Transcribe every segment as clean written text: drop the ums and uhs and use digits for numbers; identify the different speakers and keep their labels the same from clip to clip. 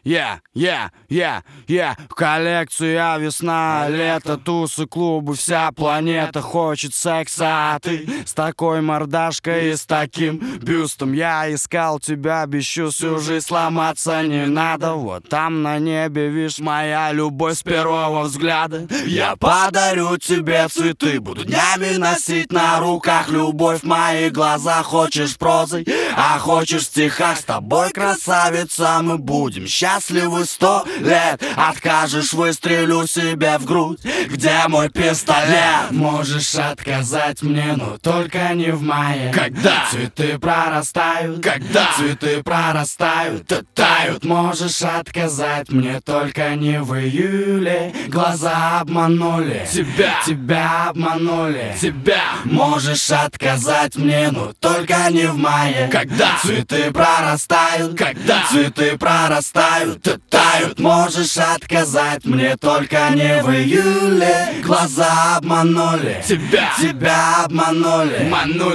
Speaker 1: Коллекция весна, лето, тусы, клубы, вся планета хочет секса. А ты с такой мордашкой и с таким бюстом. Я искал тебя, без чувств, уже сломаться не надо. Вот там на небе, видишь, моя любовь с первого взгляда. Я подарю тебе цветы, буду днями носить на руках любовь в мои глаза. Хочешь прозой, а хочешь в стихах. С тобой, красавица, мы будем счастливы 100 лет. Откажешь, выстрелю себе в грудь. Где мой пистолет? Можешь отказать мне, но только не в мае.
Speaker 2: Когда?
Speaker 1: Цветы прорастают.
Speaker 2: Когда?
Speaker 1: Цветы прорастают и тают. Можешь отказать мне, только не в июле. Глаза обманули. Тебя обманули. Можешь отказать мне, но только не в мае.
Speaker 2: Когда?
Speaker 1: Цветы прорастают.
Speaker 2: Когда?
Speaker 1: Цветы прорастают и тают. Можешь отказать мне, только не в июле. Глаза обманули. Тебя обманули.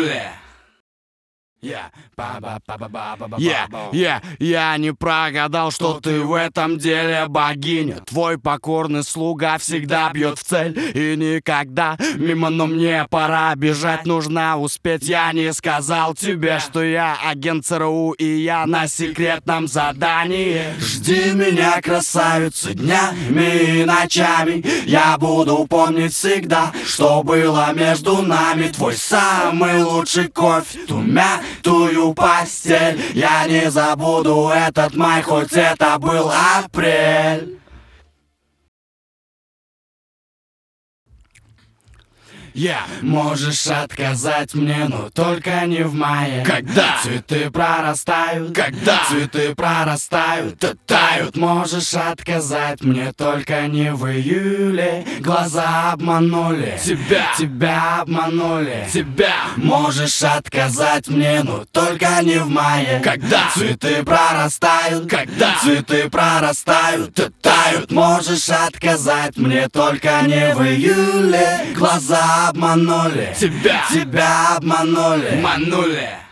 Speaker 1: Я не прогадал, что ты в этом деле богиня. Твой покорный слуга всегда бьет в цель и никогда мимо, но мне пора бежать, нужно успеть. Я не сказал тебе, что я агент ЦРУ и я на секретном задании. Жди меня, красавица, днями и ночами. Я буду помнить всегда, что было между нами. Твой самый лучший кофе, ту мятую постель. Я не забуду этот май, хоть это был апрель. Можешь отказать мне, но только не в мае.
Speaker 2: Когда?
Speaker 1: Цветы прорастают.
Speaker 2: Когда?
Speaker 1: Цветы прорастают и тают. Можешь отказать мне, только не в июле. Глаза обманули. Тебя обманули. Можешь отказать мне, но только не в мае.
Speaker 2: Когда?
Speaker 1: Цветы прорастают.
Speaker 2: Когда?
Speaker 1: Цветы прорастают и тают. Можешь отказать мне, только не в июле. Глаза обманули.
Speaker 2: Тебя
Speaker 1: обманули.